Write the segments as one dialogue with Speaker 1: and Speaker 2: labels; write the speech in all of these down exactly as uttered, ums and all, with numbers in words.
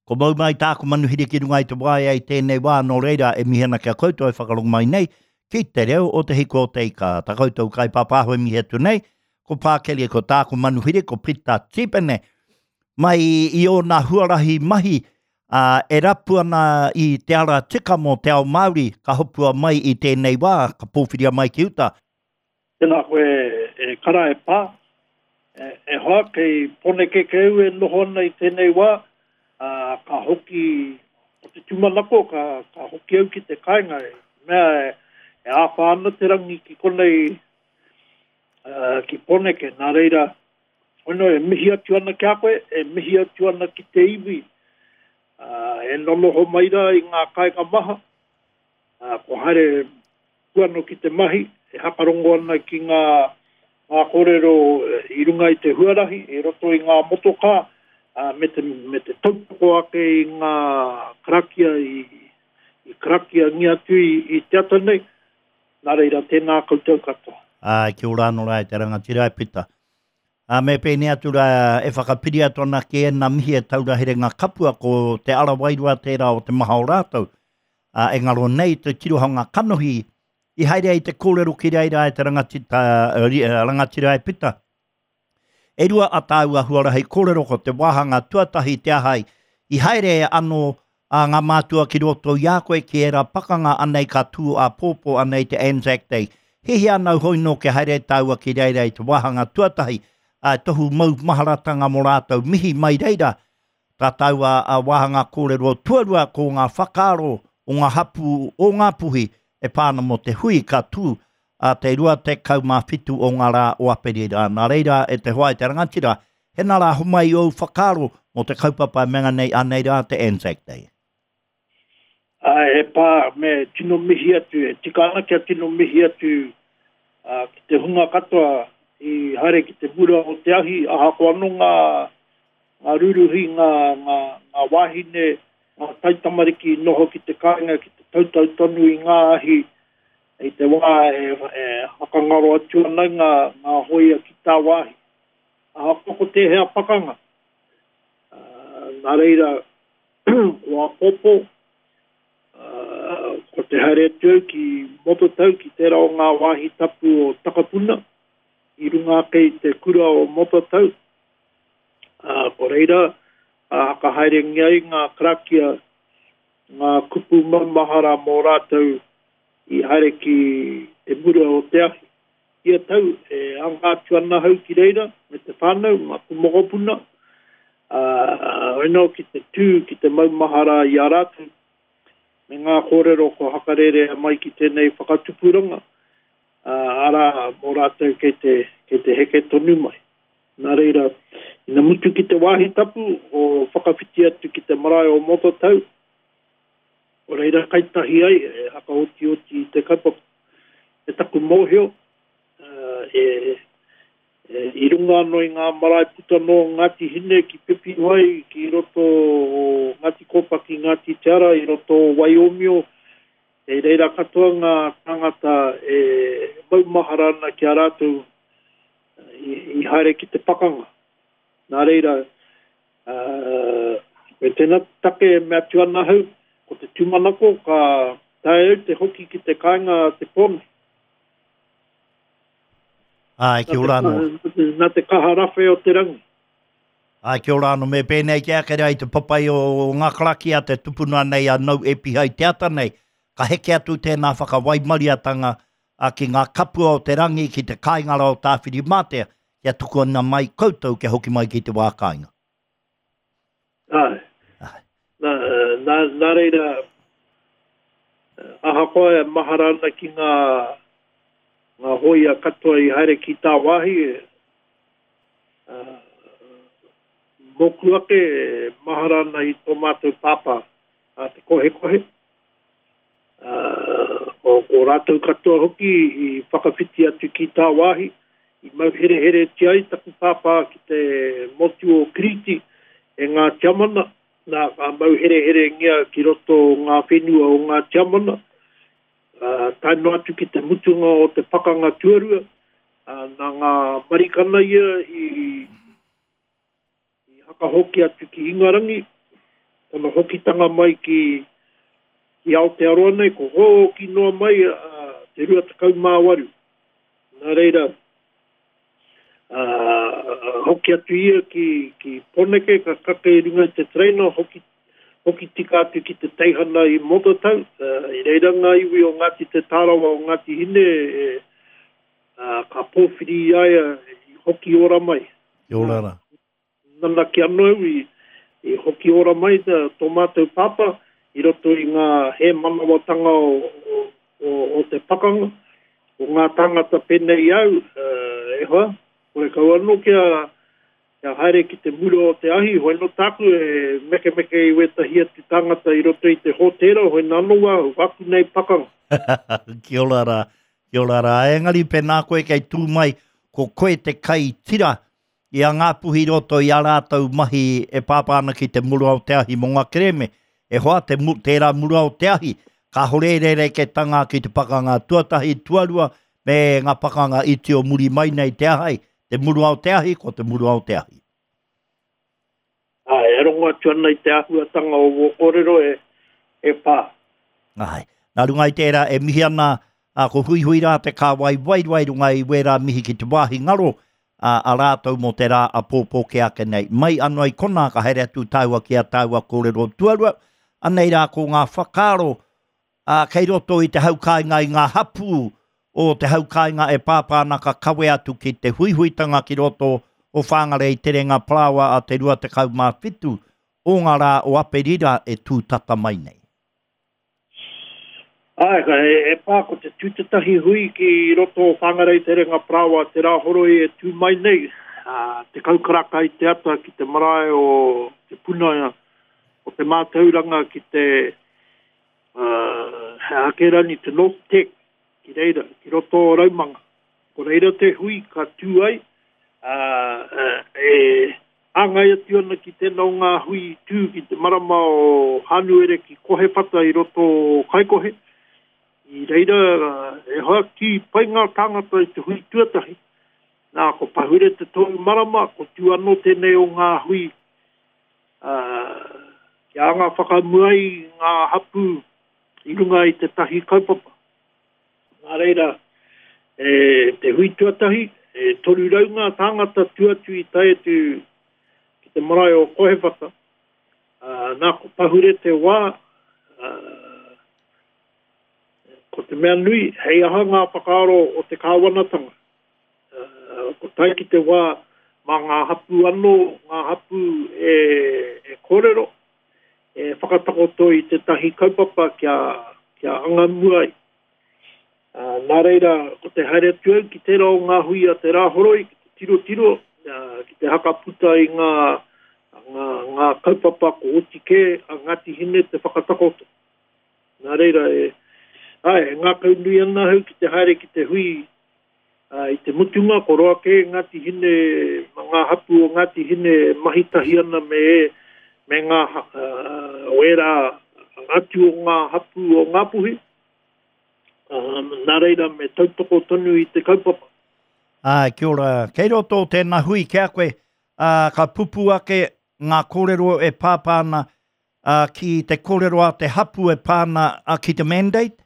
Speaker 1: Ko mau mai tāku manuhiri ki runga i te wai ai tēnei wā no reira e mihena kia koutou e whakarong mai nei, ki te reo o te hiko o te ika. Tā koutou kai pāpāhoi mihetu nei, ko pākeli e ko tāku manuhiri, ko Pita Tipene, mai i o nā huarahi mahi, uh, e rapu ana i te ara tika mo te ao Māori, ka hopua mai i tēnei wā, ka pōwhiria mai ki uta.
Speaker 2: Tēnā koe e kara e pā, e, e hoa kei pone ke keu e noho ana i tēnei wā, Uh, ka hoki o te tumanako, ka, ka hoki au ki te kāinga e mea e, e āwha ana te rangi ki konei uh, ki pone ke nā reira ono e mihi atu ana ki a koe, e mihi atu ana ki te iwi uh, e nonoho maira i ngā kāinga maha uh, ko haere kuano ki te mahi e hakarongo ana ki ngā ngā kōrero i runga i te huarahi e roto i ngā motoka. Uh, me te, me te tautoko ake i ngā karakia i, i karakia ngi atu i, i te ata nei, nā reira tēnā koutou katoa.
Speaker 1: Ah, ki ora anō rai te rangatira e Pita. Ah, me pēne atu ra e whakapiri atu ana ke e nā mihi e taurahere ngā kapua ko te ara wairua tērā o te maha o rātou. Ah, e ngaro nei te tirohanga kanohi i haere i te kōrero ki reira e te rangatira, uh, rangatira e Pita. E rua a tāua huarahi kōrero ko te wāhanga tuatahi te ahai i haere anō a ngā mātua ki roto i a koe ki era pakanga anei ka tū a pōpō anei te Anzac Day. Hehi anau hoi no ke haere tāua ki reira i te wāhanga tuatahi a tohu mau maharatanga mo rātou mihi mai reira. Tā tāua a wāhanga kōrero tuarua ko ngā whakaaro o ngā hapu o ngā puhi e pāna mo te hui ka tū. A te rua te kaumawhitu o ngā rā o aperira. Nā reira e te hoa i te rangatira, he nā rā humai o whakaro mo te kaupapa menga nei anei rā te Anzac Day.
Speaker 2: Uh, e pā me tino mihi atu, e tika ana kia tino mihi atu uh, ki te hunga katoa i haere ki te mura o te ahi, aha ko anō ngā, ngā ruruhi, ngā, ngā, ngā wahine, ngā taitamariki noho ki te kāinga, ki te tautau tonu i ngā ahi, i te wā e, e hakangaro atu ana ngā, ngā hoia ki tā wāhi. A hapoko te hea pakanga. Uh, nā reira, wā popo, uh, ko te haere atu ki mototau ki te rao ngā wāhi tapu o Takapuna, i runga kei te kura o mototau. Uh, ko reira, uh, haka haere ngiai ngā karakia, ngā kupu mamahara mō rātou, i haere ki te mura o te ahi. Ia tau, e angātu ana hau ki reira, me te whānau, ma kumogopuna. Uh, Oino ki te tū, ki te maumahara i a rātu. Me ngā kōrero ko hakarere mai ki tēnei whakatupuranga. Uh, ara mō rātou ke te, ke te heke tonu mai. Nā reira, ina mutu ki te wāhi tapu, o whakawhiti atu ki te marae o mototau. O reira kaitahi ai, e haka oti oti te kaupapa, e taku mōheo, uh, e, e, i runga anō i ngā marae puta no Ngāti Hine ki Pepi Wai, ki roto o Ngāti Kopa ki Ngāti Te Ara, i roto o Waihomio, e reira katoa ngā tangata e maumahara ana ki a rātou i, i haere ki te pakanga. Nā reira, uh, e tēnā take mea tuana hau, ko te tumanako ka tae au te hoki ki te kāinga te pone.
Speaker 1: Ai, ki ora anō.
Speaker 2: Nā te kaharawe o te rangi.
Speaker 1: Ai, ki ora anō. Me pēnei ki akere ai te papai o ngā karakia te tupuna nei a nau e pihai te ata nei. Ka heke atu tēnā whakawaimariatanga a ki ngā kapua o te rangi ki te kāingara o tāwhiri mātea. Kia tuku ana mai koutou ke hoki mai ki te wā kāinga.
Speaker 2: Ai. Nā, nā, nā reira, aha koe maharana ki ngā, ngā hoia katoa i haere ki tā wāhi. Uh, moku ake maharana i tō mātou pāpā a te kohe kohe. Uh, o, o rātou katoa hoki i whakawhiti atu ki tā wāhi. I mau here here ti ai taku pāpā ki te motu o Kriti e ngā tiamana. Nā mau here here ngia ki roto ngā whenua o ngā tiamana. Uh, taino atu ki te mutunga o te pakanga tuarua. Uh, nā ngā marikana ia i, i hakahoki atu ki Ingarangi. tana hokitanga mai ki ki Aotearoa nei, ko ho ki noa mai uh, te rua takau māwaru. Nā reira, uh, hoki atu ia ki, ki Poneke, ka kaka i runga te treina, hoki, hoki tika atu ki te teihana i Mototau, uh, i reira ngā iwi o Ngāti te Tārawa o Ngāti Hine, e, uh, ka pōwhiri aia i hoki ora mai.
Speaker 1: Iorara.
Speaker 2: Nana ki anō i, i hoki ora mai ta tō mātou papa, i roto i ngā he manawatanga o, o, o, o te pakanga, o ngā tangata penei au, uh, e hoa, kore kau anō kia, kia haere ki te muro o te ahi, hoi no tāku e meke meke i wetahia te tangata i roto i te hotera, hoi nanoa, waku nei pakanga.
Speaker 1: Kia ora rā, kia ora rā. Engari pēnā koe kei tū mai, ko koe te kai tira, i a ngā puhi roto i a rātau mahi e pāpāna ki te muro o te ahi mo ngā kereme, e hoa te mu, tērā muro o te ahi, ka horerere ke tanga ki te pakanga tuatahi tuarua, me ngā pakanga iti o muri mai nei te ahai, te muro o te ahi ko te muro o te ahi.
Speaker 2: Ai, e rongo atu ana i te ahuatanga o Wokorero e, e pā.
Speaker 1: Ai, nā runga i tērā e mihi ana, a ko hui hui rā te kā wai wai wai runga i wērā mihi ki te wāhi ngaro, a, a rātau mo te rā a pōpō ke ake nei. Mai anō i kona ka haere atu tāua ki a tāua kōrero tuarua, anei rā ko ngā whakaro, a kei roto i te haukainga i ngā hapu, o te haukainga e pāpāna ka kawe atu ki te huihuitanga ki roto o whangare i te renga plawa a te rua te kau mā whitu, o ngā rā o aperira e tūtata mai nei.
Speaker 2: Ai, ka e, e pā ko te tūtatahi hui ki roto o whangare i te renga plawa, te rā horoi e tū mai nei, uh, te kaukaraka i te ata ki te marae o te punaia, o te mātauranga ki te uh, hakerani te North Tech, ki reira, ki roto o Raumanga. Ko reira te hui ka tū ai, uh, uh, e angai atu ana ki tēnā ngā hui tū ki te marama o Hanuere ki kohe pata i roto o Kaikohe. I reira, uh, e hoa ki pai ngā tangata i te hui tuatahi. Nā, ko pahure te tōu marama, ko tū anō tēnei o ngā hui uh, ki anga whakamuai ngā hapu i runga i te tahi kaupapa. Nā reira, e, te hui tuatahi, e toru raunga tāngata tuatu i tae tu ki te marae o kohewhata. Uh, nā ko pahure te wā, uh, ko te mea nui, hei aha ngā whakaaro o te kāwanatanga. Uh, ko tae ki te wā, mā ngā hapu anō, ngā hapu e, e kōrero, e whakatakoto i te tahi kaupapa kia, kia anga muai. Uh, nā reira, ko te haere tuau ki tērā o ngā hui a te rāhoroi, ki te tiro tiro, uh, ki te hakaputa i ngā, ngā, ngā kaupapa ko otike, a Ngāti Hine te whakatakoto. Nā reira, e, ai, ngā kaunui ana hau ki te haere ki te hui, uh, i te mutunga, ko roa ke Ngāti Hine, ngā hapu o Ngāti Hine mahitahi ana me e, me ngā uh, oera atu o ngā hapu o ngā puhi. Um, nā reira me tautoko tonu i te kaupapa.
Speaker 1: Ah, kia ora. Kei roto tēnā hui kia koe, uh, ka pupu ake ngā kōrero e pāpāna uh, ki te kōrero a te hapu e pāna uh, ki te mandate?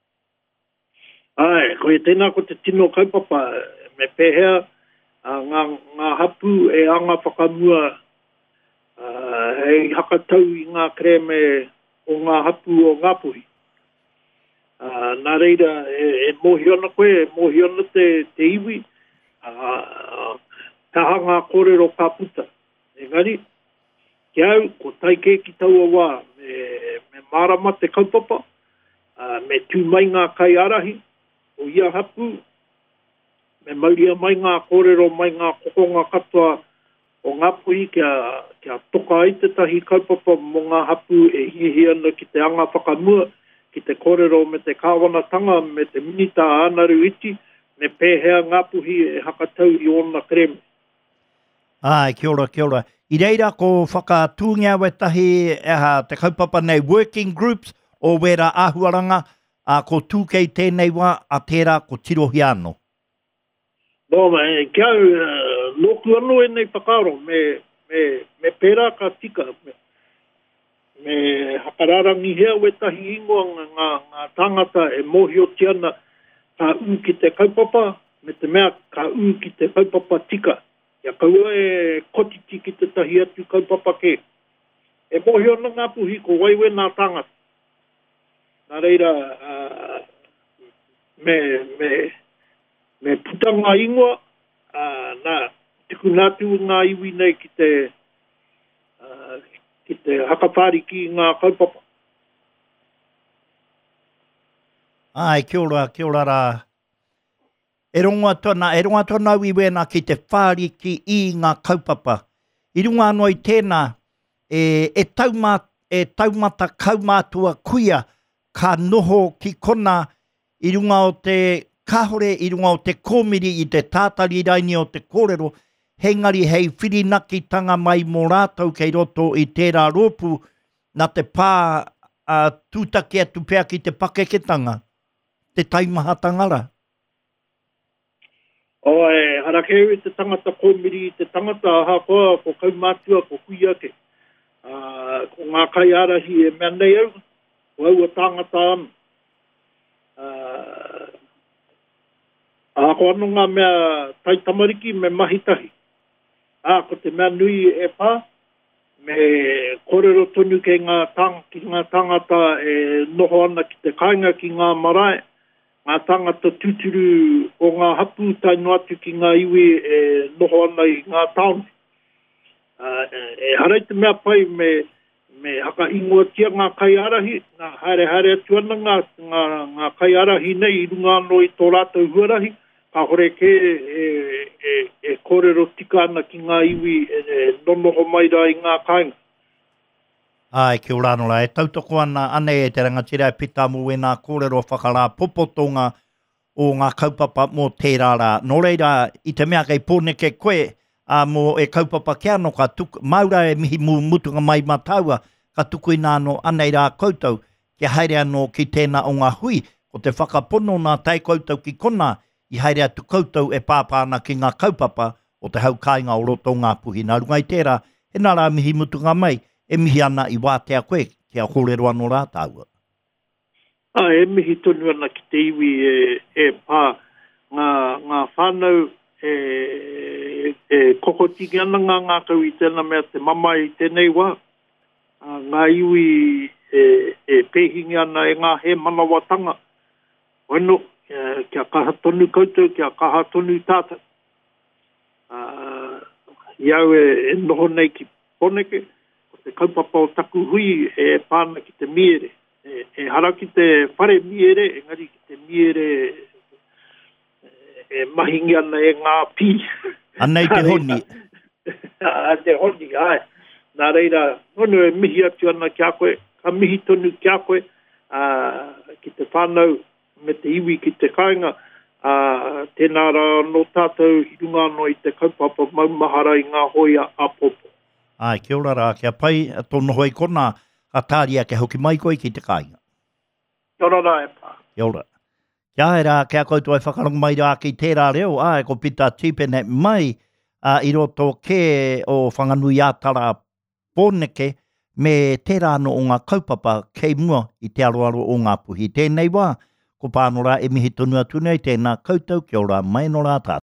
Speaker 2: Ai, koe tēnā ko te tino kaupapa, me pēhea uh, ngā, ngā hapu e anga whakamua uh, e hakatau i ngā kreme o ngā hapu o ngā puhi. Uh, nā reira, e, e mohiona koe, e mohiona te, te iwi, uh, taha ngā kōrero ka puta. Engari, ki au, ko taike ki taua wā, me, me marama te kaupapa, uh, me tū mai ngā kai arahi, o ia hapu, me mauria mai ngā kōrero, mai ngā kokonga katoa o ngā puhi, kia, kia toka ai te tahi kaupapa mo ngā hapu e hihi ana ki te anga whakamua, ki te kōrero me te kāwanatanga, me te minita anaru iti, me pēhea ngā puhi e hakatau i ona kreme.
Speaker 1: Ai, kia ora, kia ora. I reira ko whakatūngia wetahi eha te kaupapa nei working groups o wera āhuaranga, a ko tūkei tēnei wā a tērā ko tirohi anō.
Speaker 2: Nō, me, kia au, uh, loku anō e nei whakaro, me, me, me pērā ka tika. Me, whakararangi hea we tahi ingoa ngā, ngā tangata e mohio tiana ka u ki te kaupapa, me te mea ka u ki te kaupapa tika. Ia kaua e kotiti ki te tahi atu kaupapa ke. E mohio na ngā puhi ko waiwe nā tangata. Nā reira, uh, me, me, me putanga ingoa, uh, nā tiku nātu ngā iwi nei ki te, uh, ki te hakapari ki ngā kaupapa.
Speaker 1: Ai, kia ora, kia ora rā. E rongoa tōna, e rongoa tōna iwena ki te whāri ki i ngā kaupapa. I runga anō i tēnā, e, e, tauma, e taumata kaumātua kuia ka noho ki kona i runga o te kahore, i runga o te kōmiri, i te tātari raini o te kōrero, hengari hei whirinakitanga mai mō rātou kei roto i tērā rōpu na te pā uh, tūtake atu pēr ki te pakeketanga, te taimahatangara.
Speaker 2: O e harakeu i te tangata kōmiri, te tangata ahakoa ko kaumātua ko kuiake. Uh, ko ngā kai arahi e mea nei au, ko au a tangata anu. Uh, ahako anu ngā mea tai tamariki me mahitahi. Ah, ko te mea nui e pā, me kōrero tonu ke ngā, tang, ki ngā tangata e noho ana ki te kāinga ki ngā marae, ngā tangata tūturu o ngā hapu tai noatu ki ngā iwi e noho ana i ngā taone. Uh, e harai te mea pai me, me haka ingoa tia ngā kai arahi, ngā haere haere atu ana ngā, ngā, ngā kai arahi nei i runga anō i tō rātou huarahi, ka hore ke e, e, e kōrero tika ana ki ngā iwi e, e nonoho mai rā i ngā kāinga.
Speaker 1: Ai, kia ora anō rā, e tautoko ana ane e te rangatira e pita mō e ngā kōrero whakarā popotonga o ngā kaupapa mō tērā rā. Nō reira, i te mea kei pōneke koe, a mō e kaupapa kia no ka tuku, maura e mihi mū mutunga mai mataua, ka tuku i nāno anei rā koutou, kia haere anō ki tēnā o ngā hui, ko te whakapono nā tai koutou ki kona, i haere atu koutou e pāpāna ki ngā kaupapa o te haukainga o roto ngā puhi. Nā rungai tērā, he nā rā mihi mutunga mai, e mihi ana i wātea koe, kia kōrero anō rā tāua.
Speaker 2: Ah, e mihi tonu ana ki te iwi e, e pā ngā, ngā whānau e, e kokotiki ana ngā ngā kau i tēnā mea te mama i tēnei wā. Ah, ngā iwi e, e pēhingi ana e ngā he manawatanga. Wano, e, kia kaha tonu koutou, kia kaha tonu tātou. Ah, iau e, e noho nei ki poneke, ko te kaupapa o taku hui e pāna ki te miere. E, e hara ki te whare miere, engari ki te miere e, e mahingi ana e ngā pī.
Speaker 1: Anei te honi.
Speaker 2: A te honi, ai. Nā reira, hono e mihi atu ana kia koe, ka mihi tonu kia koe, uh, ki te whānau me te iwi ki te kāinga, uh, tēnā rā no tātou i runga no i te kaupapa maumahara i ngā hoia apopo.
Speaker 1: Ai, kia ora rā, kia pai, tono hoi kona, a tāria ke hoki mai koe ki te kāinga.
Speaker 2: Kia ora rā e pā.
Speaker 1: Kia ora. Kia hai rā, kia koutou e whakarong mai rā ki tērā reo, ai, ko pita tīpene mai, uh, i roto ke o whanganui ātara pōneke, me tērā no o ngā kaupapa kei mua i te aroaro o ngā puhi. Tēnei wā, ko pānora e mihi tonu atu nei tēnā koutou, kia ora mai no rā tātou.